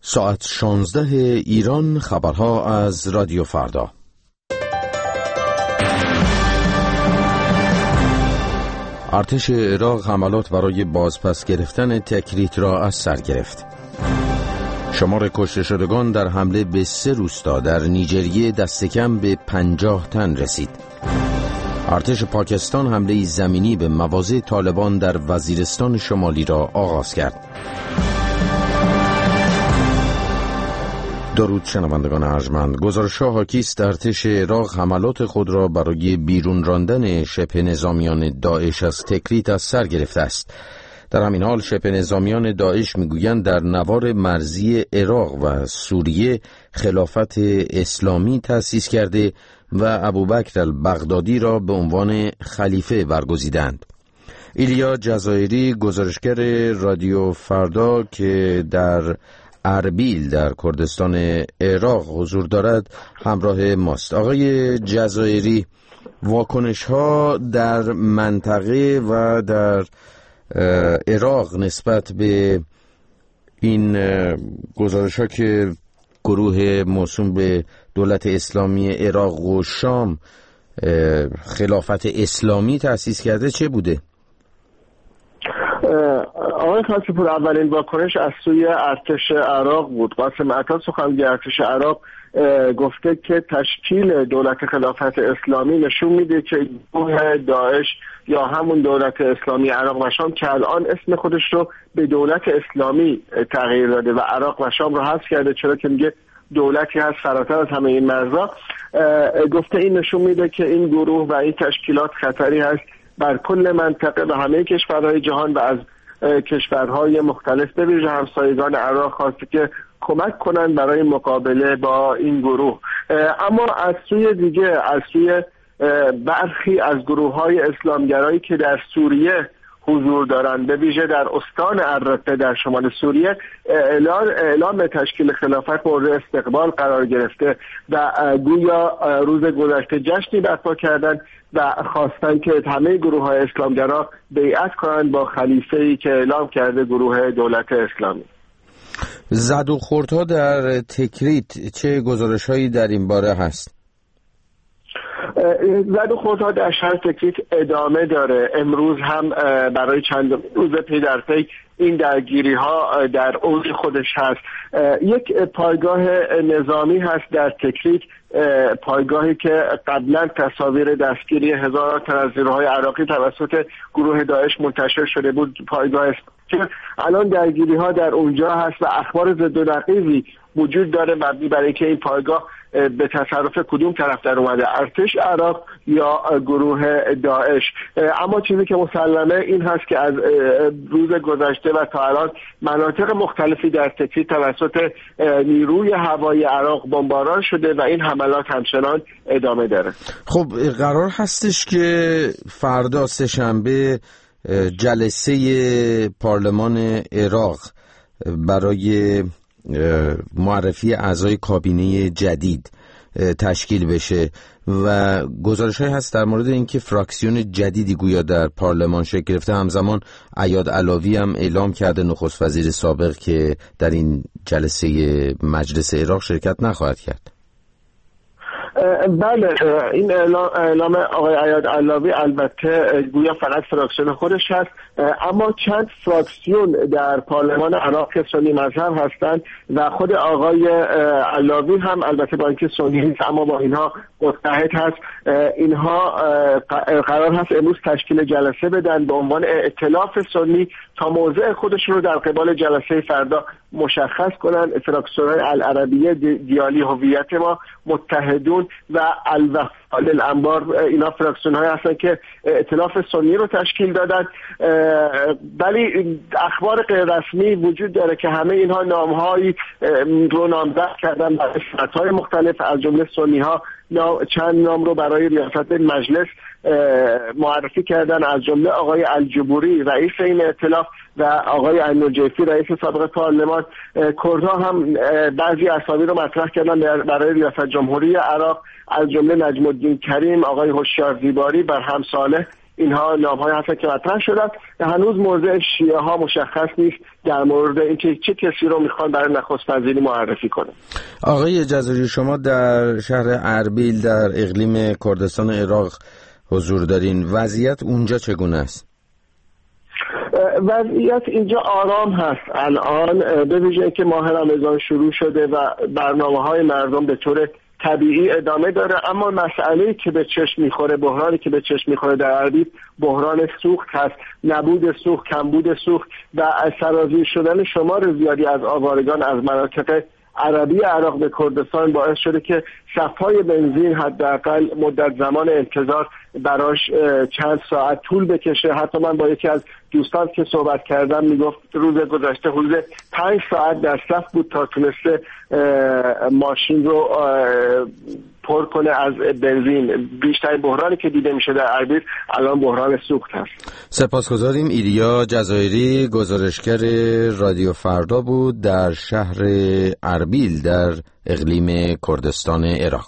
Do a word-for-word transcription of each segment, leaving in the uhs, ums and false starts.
ساعت شانزده ایران، خبرها از رادیو فردا. ارتش عراق حملات برای بازپس گرفتن تکریت را از سر گرفت. شمار کشته شدگان در حمله به سه روستا در نیجریه دست کم به پنجاه تن رسید. ارتش پاکستان حمله زمینی به مواضع طالبان در وزیرستان شمالی را آغاز کرد. درود شنوندگان ارجمند. گزارش‌ها حاکی است ارتش عراق حملات خود را برای بیرون راندن شبه نظامیان داعش از تکریت از سر گرفته است. در همین حال شبه نظامیان داعش میگویند در نوار مرزی عراق و سوریه خلافت اسلامی تأسیس کرده و ابوبکر البغدادی را به عنوان خلیفه برگزیدند. ایلیا جزایری، گزارشگر رادیو فردا که در اربیل در کردستان عراق حضور دارد، همراه ماست. آقای جزایری، واکنش ها در منطقه و در عراق نسبت به این گزارش ها که گروه موسوم به دولت اسلامی عراق و شام خلافت اسلامی تأسیس کرده چه بوده؟ آقای خاصی پور، اولین واکنش از سوی ارتش عراق بود. قاسم عطا، سخنگوی ارتش عراق، گفته که تشکیل دولت خلافت اسلامی نشون میده که گروه داعش یا همون دولت اسلامی عراق و شام که الان اسم خودش رو به دولت اسلامی تغییر داده و عراق و شام رو حذف کرده، چرا که میگه دولتی هست فراتر از همه این مرزا، گفته این نشون میده که این گروه و این تشکیلات خطری هست بر کل منطقه و همه کشورهای جهان و از کشورهای مختلف به ویژه همسایگان عراق خواسته که کمک کنند برای مقابله با این گروه. اما از سوی دیگه، از سوی برخی از گروه‌های اسلامگرایی که در سوریه حضور دارند، به ویژه در استان الرقه در شمال سوریه، اعلام اعلام تشکیل خلافت مورد استقبال قرار گرفته و گویا روز گذشته جشنی برپا کردند و خواستن که همه گروه‌های اسلامگرا بیعت کنند با خلیفه‌ای که اعلام کرده گروه دولت اسلامی. زد و خوردها در تکریت، چه گزارش‌هایی در این باره هست؟ زد و خوردها در شهر تکریت ادامه داره. امروز هم برای چند روز پی در پی این درگیری ها در اوج خودش هست. یک پایگاه نظامی هست در تکریت، پایگاهی که قبلا تصاویر دستگیری هزاران تن از نیروهای عراقی توسط گروه داعش منتشر شده بود. پایگاه که الان درگیری ها در اونجا هست و اخبار ضد و نقیضی وجود داره مبنی بر اینکه این پایگاه به تصرف کدوم طرف در اومده، ارتش عراق یا گروه داعش. اما چیزی که مسلمه این هست که از روز گذشته و تا الان مناطق مختلفی در تکریت توسط نیروی هوایی عراق بمباران شده و این حملات همچنان ادامه داره. خب قرار هستش که فردا سه‌شنبه جلسه پارلمان عراق برای معرفی اعضای کابینه جدید تشکیل بشه و گزارش‌های هست در مورد اینکه فراکسیون جدیدی گویا در پارلمان شکل گرفته. همزمان عیاد علاوی هم اعلام کرده، نخست وزیر سابق، که در این جلسه مجلس عراق شرکت نخواهد کرد. بله، این اعلام, اعلام آقای عیاد علاوی البته گویا فقط فراکسیون خودش هست، اما چند فراکسیون در پارلمان عراق که سنی مذهب هستند و خود آقای علاوی هم البته با اینکه سنی نیست اما با اینها متحد هست، اینها قرار هست امروز تشکیل جلسه بدن به عنوان ائتلاف سنی تا موضع خودشون رو در قبال جلسه فردا مشخص کنن. فراکسیون‌های العربیه، دیالی هویت ما، متحدون و الوفا للانبار، اینا فراکسیون‌های هستن که ائتلاف سنی رو تشکیل دادن. ولی اخبار غیر رسمی وجود داره که همه اینها نام‌هایی رو نامزد کردن برای سطح‌های مختلف، از جمله سنی‌ها چند نام رو برای ریاست مجلس معرفی کردن، از جمله آقای الجبوری رئیس این ائتلاف و آقای النجیفی رئیس سابق پارلمان. کردها هم بعضی اسامی رو مطرح کردن برای ریاست جمهوری عراق، از جمله نجم الدین کریم، آقای هوشیار زیباری، برهم صالح اینها نام‌های هستن که مطرح شدن. هنوز موضع شیعه ها مشخص نیست در مورد اینکه چه کسی رو میخوان برای نخست وزیری معرفی کنه. آقای جزایری، شما در شهر اربیل در اقلیم کردستان عراق حضور دارین، وضعیت اونجا چگونه است؟ وضعیت اینجا آرام هست الان، به ویژه که ماه رمضان شروع شده و برنامه‌های مردم به طور طبیعی ادامه داره، اما مسئله‌ای که به چشم میخوره، بحرانی که به چشم میخوره در اربیل بحران سوخت هست، نبود سوخت، کمبود سوخت و سرازیر شدن شمار زیادی از آوارگان از مناطق عربی عراق به کردستان باعث شده که صف‌های بنزین حداقل مدت زمان انتظار براش چند ساعت طول بکشه. حتی من با یکی از دوستان که صحبت کردم میگفت روز گذشته حدود پنج ساعت در صف بود تا تونسته ماشین رو پر کنه از بنزین. بیشترین بحرانی که دیده میشه در اربیل الان بحران سوخت هست. سپاسگزاریم. ایلیا جزایری، گزارشگر رادیو فردا بود در شهر اربیل در اقلیم کردستان عراق.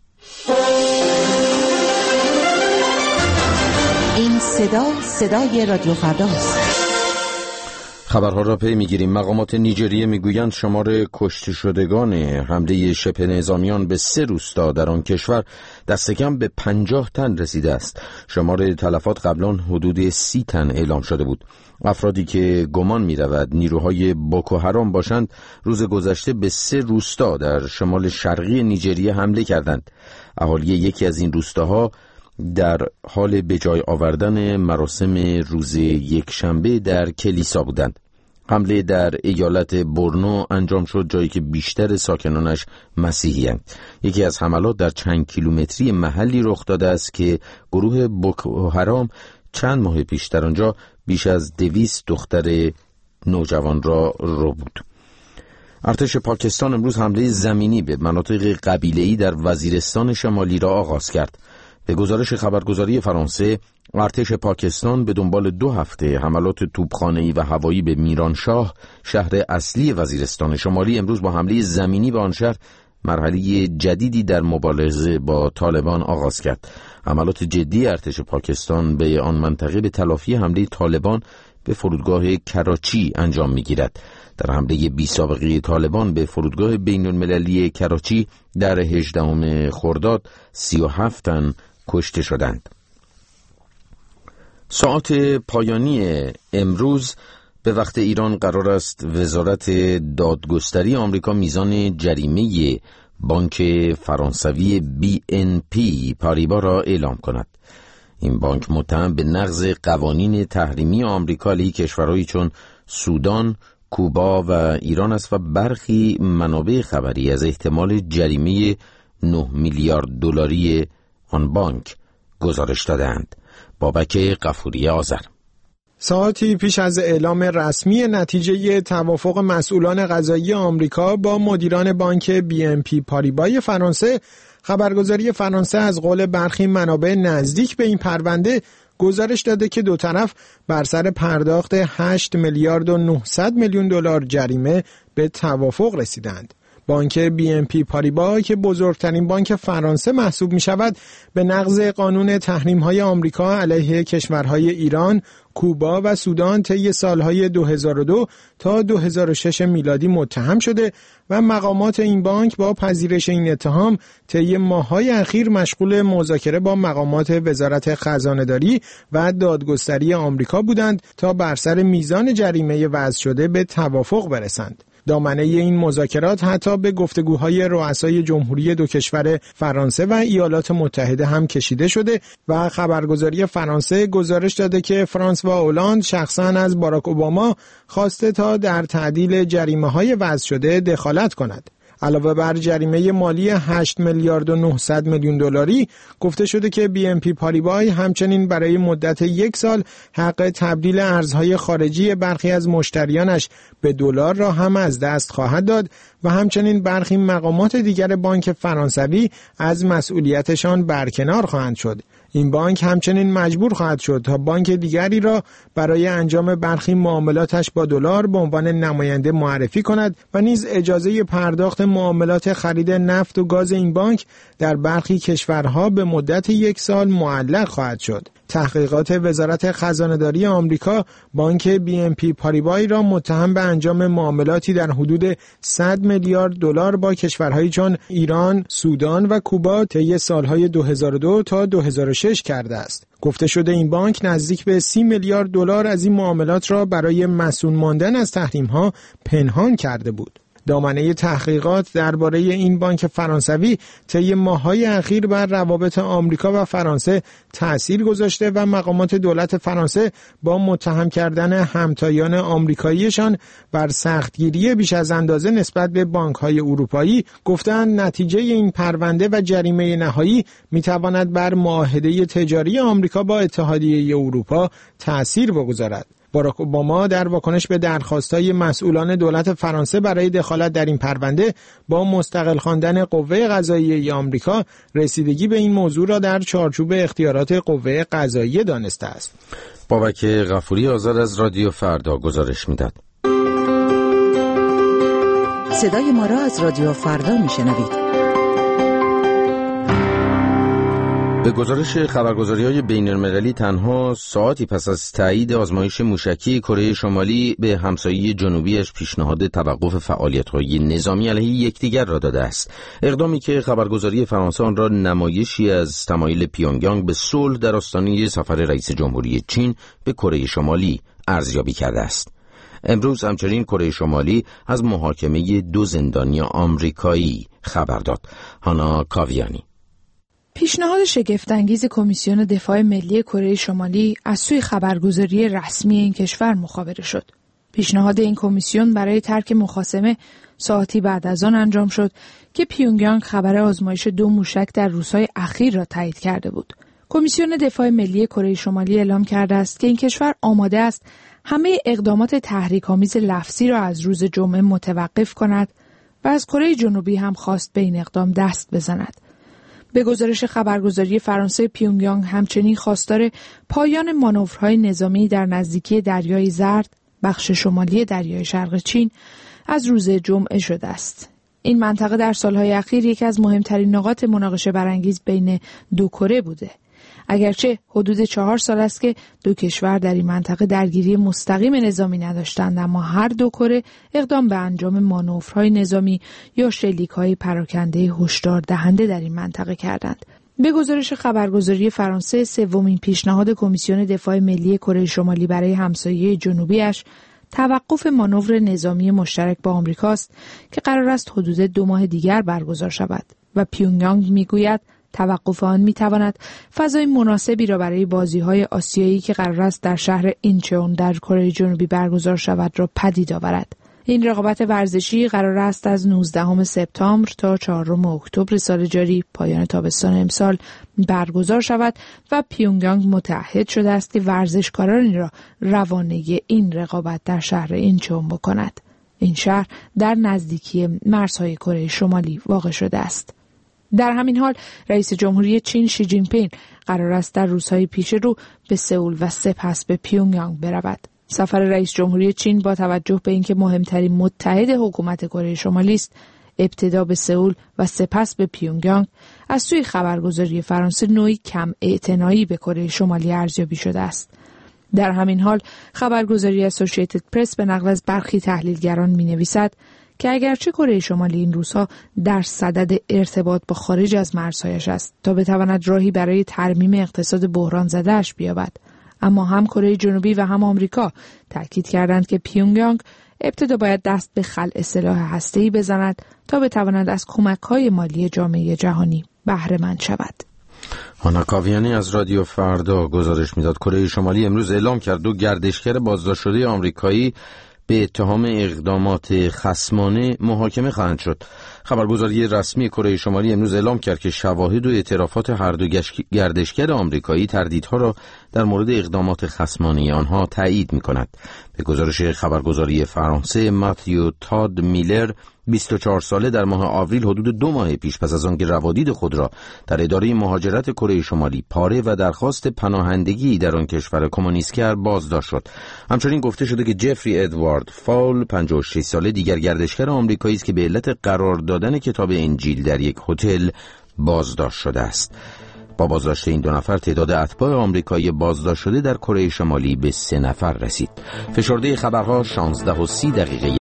این صدا صدای رادیو فرداست. خبرها را پی میگیریم. مقامات نیجریه میگویند شمار کشته شدگان حمله شبه نظامیان به سه روستا در آن کشور دست کم به پنجاه تن رسیده است. شمار تلفات قبلا حدود سی تن اعلام شده بود. افرادی که گمان می‌رود نیروهای بوکو حرام باشند روز گذشته به سه روستا در شمال شرقی نیجریه حمله کردند. اهالی یکی از این روستاها در حال به جای آوردن مراسم روز یکشنبه در کلیسا بودند. حمله در ایالت بورنو انجام شد، جایی که بیشتر ساکنانش مسیحی‌اند. یکی از حملات در چند کیلومتری محلی رخ داده است که گروه بوکو حرام چند ماه پیش در آنجا بیش از دویست دختر نوجوان را رو بود. ارتش پاکستان امروز حمله زمینی به مناطق قبیله‌ای در وزیرستان شمالی را آغاز کرد. به گزارش خبرگزاری فرانسه، ارتش پاکستان به دنبال دو هفته حملات توپخانه‌ای و هوایی به میرانشاه، شهر اصلی وزیرستان شمالی، امروز با حمله زمینی به آن شهر مرحله جدیدی در مبارزه با طالبان آغاز کرد. حملات جدی ارتش پاکستان به آن منطقه به تلافی حمله طالبان به فرودگاه کراچی انجام می‌گیرد. در حمله بی سابقه طالبان به فرودگاه بین المللی کراچی در هجدهم خرداد سی و هفت تن کشته شدند. ساعت پایانی امروز به وقت ایران قرار است وزارت دادگستری آمریکا میزان جریمه بانک فرانسوی بی ان پی پاریبا را اعلام کند. این بانک متهم به نقض قوانین تحریمی آمریکا علیه کشورهایی چون سودان، کوبا و ایران است و برخی منابع خبری از احتمال جریمه نه میلیارد دلاری آن بانک گزارش دادند. بابک غفوری آذر. ساعتی پیش از اعلام رسمی نتیجه توافق مسئولان قضایی آمریکا با مدیران بانک بی ام پی پاریبای فرانسه، خبرگزاری فرانسه از قول برخی منابع نزدیک به این پرونده گزارش داده که دو طرف بر سر پرداخت هشت میلیارد و نهصد میلیون دلار جریمه به توافق رسیدند. بانک بی ام پی پاریبا که بزرگترین بانک فرانسه محسوب می شود، به نقض قانون تحریم‌های آمریکا علیه کشورهای ایران، کوبا و سودان طی سالهای دو هزار و دو تا دو هزار و شش میلادی متهم شده و مقامات این بانک با پذیرش این اتهام طی ماه‌های اخیر مشغول مذاکره با مقامات وزارت خزانه‌داری و دادگستری آمریکا بودند تا بر سر میزان جریمه وضع شده به توافق برسند. دامنه این مذاکرات حتی به گفتگوهای رؤسای جمهوری دو کشور فرانسه و ایالات متحده هم کشیده شده و خبرگزاری فرانسه گزارش داده که فرانسوا اولاند شخصاً از باراک اوباما خواسته تا در تعدیل جریمه‌های وضع شده دخالت کند. علاوه بر جریمه مالی هشت میلیارد و نهصد میلیون دلاری، گفته شده که بی ام پی پاریبای همچنین برای مدت یک سال حق تبدیل ارزهای خارجی برخی از مشتریانش به دلار را هم از دست خواهد داد و همچنین برخی مقامات دیگر بانک فرانسوی از مسئولیتشان برکنار خواهند شد. این بانک همچنین مجبور خواهد شد تا بانک دیگری را برای انجام برخی معاملاتش با دلار به عنوان نماینده معرفی کند و نیز اجازه پرداخت معاملات خرید نفت و گاز این بانک در برخی کشورها به مدت یک سال معلق خواهد شد. تحقیقات وزارت خزانه‌داری آمریکا بانک بی ام پی پاریبای را متهم به انجام معاملاتی در حدود صد میلیارد دلار با کشورهایی چون ایران، سودان و کوبا طی سالهای دو هزار و دو تا دو هزار و شش کرده است. گفته شده این بانک نزدیک به سی میلیارد دلار از این معاملات را برای مصون ماندن از تحریم‌ها پنهان کرده بود. دامنه تحقیقات درباره این بانک فرانسوی طی ماه‌های اخیر بر روابط آمریکا و فرانسه تأثیر گذاشته و مقامات دولت فرانسه با متهم کردن همتایان آمریکاییشان بر سختگیری بیش از اندازه نسبت به بانک‌های اروپایی گفتند نتیجه این پرونده و جریمه نهایی می‌تواند بر معاهده تجاری آمریکا با اتحادیه اروپا تأثیر بگذارد. باراک اوباما در واکنش به درخواست‌های مسئولان دولت فرانسه برای دخالت در این پرونده با مستقل خواندن قوه قضاییه آمریکا رسیدگی به این موضوع را در چارچوب اختیارات قوه قضاییه دانسته است. بابک غفوری آزاد از رادیو فردا گزارش می‌داد. صدای ما را از رادیو فردا میشنوید. به گزارش خبرگزاری‌های بین‌المللی تنها ساعتی پس از تایید آزمایش موشکی کره شمالی به همسایه جنوبیش پیشنهاد توقف فعالیت‌های نظامی علیه یکدیگر را داده است. اقدامی که خبرگزاری فرانسه آن را نمایشی از تمایل پیونگیانگ به صلح در آستانه سفر رئیس جمهوری چین به کره شمالی ارزیابی کرده است. امروز همچنین کره شمالی از محاکمه دو زندانی آمریکایی خبر داد. هانا کاویانی. پیشنهاد شگفت‌انگیز کمیسیون دفاع ملی کره شمالی از سوی خبرگزاری رسمی این کشور مخابره شد. پیشنهاد این کمیسیون برای ترک مخاصمه ساعتی بعد از آن انجام شد که پیونگیانگ خبر آزمایش دو موشک در روزهای اخیر را تایید کرده بود. کمیسیون دفاع ملی کره شمالی اعلام کرده است که این کشور آماده است همه اقدامات تحریک‌آمیز لفظی را از روز جمعه متوقف کند و از کره جنوبی هم خواست به این اقدام دست بزند. به گزارش خبرگزاری فرانسه پیونگیانگ همچنین خواستار پایان مانورهای نظامی در نزدیکی دریای زرد، بخش شمالی دریای شرق چین، از روز جمعه شده است. این منطقه در سالهای اخیر یکی از مهمترین نقاط مناقشه برانگیز بین دو کره بوده. اگرچه حدود چهار سال است که دو کشور در این منطقه درگیری مستقیم نظامی نداشتند، اما هر دو کره اقدام به انجام مانورهای نظامی یا شلیک‌های پراکنده هشدار دهنده در این منطقه کردند. به گزارش خبرگزاری فرانسه، سومین پیشنهاد کمیسیون دفاع ملی کره شمالی برای همسایه جنوبیش توقف مانور نظامی مشترک با آمریکاست که قرار است حدود دو ماه دیگر برگزار شود و پیونگیانگ میگوید توقف آن میتواند فضای مناسبی را برای بازی‌های آسیایی که قرار است در شهر اینچون در کره جنوبی برگزار شود را پدید آورد. این رقابت ورزشی قرار است از نوزدهم سپتامبر تا چهارم اکتبر سال جاری، پایان تابستان امسال، برگزار شود و پیونگیانگ متعهد شده است که ورزشکارانی را روانه این رقابت در شهر اینچون بکند. این شهر در نزدیکی مرزهای کره شمالی واقع شده است. در همین حال رئیس جمهوری چین شی جین پینگ قرار است در روزهای پیش رو به سئول و سپس به پیونگیانگ برود. سفر رئیس جمهوری چین با توجه به اینکه مهمترین متحد حکومت کره شمالی است، ابتدا به سئول و سپس به پیونگیانگ، از سوی خبرگزاری فرانسه نوعی کم اعتنایی به کره شمالی ارزیابی شده است. در همین حال خبرگزاری اسوسییتد پرس به نقل از برخی تحلیلگران می‌نویسد که اگرچه کره شمالی این روزها در صدد ارتباط با خارج از مرزهایش است تا بتواند راهی برای ترمیم اقتصاد بحران زده‌اش بیابد، اما هم کره جنوبی و هم آمریکا تاکید کردند که پیونگیانگ ابتدا باید دست به خلع سلاح هسته‌ای بزند تا بتواند از کمک‌های مالی جامعه جهانی بهره مند شود. هانا کاویانی از رادیو فردا گزارش میداد. کره شمالی امروز اعلام کرد دو گردشگر بازداشت شده آمریکایی به اتهام اقدامات خصمانه محاکمه خواهند شد. خبرگزاری رسمی کره شمالی امروز اعلام کرد که شواهد و اعترافات هر دو گردشگر آمریکایی تردیدها را در مورد اقدامات خصمانه آنها تایید می‌کند. به گزارش خبرگزاری فرانسه، ماتیو تاد میلر، بیست و چهار ساله، در ماه آوریل حدود دو ماه پیش پس از آنکه روادید خود را در اداره مهاجرت کره شمالی پاره و درخواست پناهندگی در آن کشور کمونیست کرد، بازداشت شد. همچنین گفته شده که جفری ادوارد فاول، پنجاه و شش ساله، دیگر گردشگر آمریکایی است که به علت قرار دادن کتاب انجیل در یک هتل بازداشت شده است. با بازداشت این دو نفر تعداد اتباع آمریکایی بازداشت شده در کره شمالی به سه نفر رسید. فشرده خبرها شانزده و سی دقیقه